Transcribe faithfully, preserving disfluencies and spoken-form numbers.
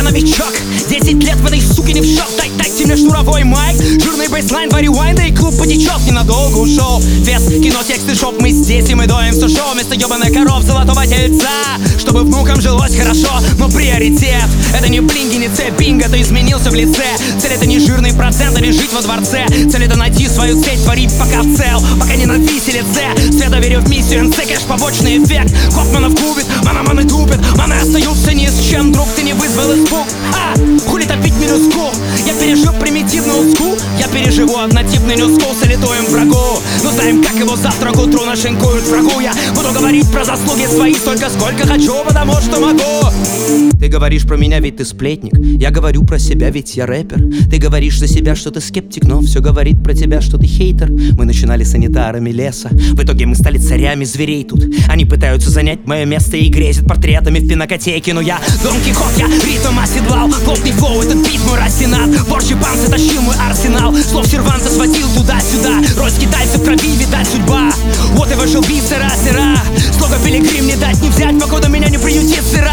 новичок, десять лет в этой суке не в счет. Дай, дайте мне шнуровой майк, жирный бейслайн, варю вайн, да и клуб потечет. Ненадолго ушел вес, кино, тексты, шоп. Мы здесь и мы доим все шоу вместо ебаных коров золотого тельца, чтобы внукам жилось хорошо. Но приоритет — это не блинги, не цепь, бинго, ты изменился в лице. Цель — это не жирный процент или жить во дворце. Цель — это найти свою цель, творить пока в цел, пока не на виселице. Свято верю в миссию, эн си, кэш, побочный эффект. Хоффманов губит, мана-маны тупит, маны остаются ни с чем, друг, ты не вызвал испуг. А, хули топить минуску? Я пережил примитивную скул, я переживу однотипный ньюскул, солитуем врагу. Но знаем, как его завтра к утру нашинкуют врагу. Я буду говорить про заслуги свои столько, сколько хочу, потому что могу. Ты говоришь про меня, ведь ты сплетник. Я говорю про себя, ведь я рэпер. Ты говоришь за себя, что ты скептик, но все говорит про тебя, что ты хейтер. Мы начинали санитарами леса, в итоге мы стали царями зверей тут. Они пытаются занять мое место и грезят портретами в пинокотеке. Но я Дон Кихот, я ритм оседлал. Плотный флоу, этот бит мой растенат. Борщ и пан затащил мой арсенал. Слов серванта сводил туда-сюда. Рось китайцев в крови, видать судьба. Вот и вышел бит, сыра-сыра. Слога пилигрим не дать не взять, покуда меня не приютит сыра.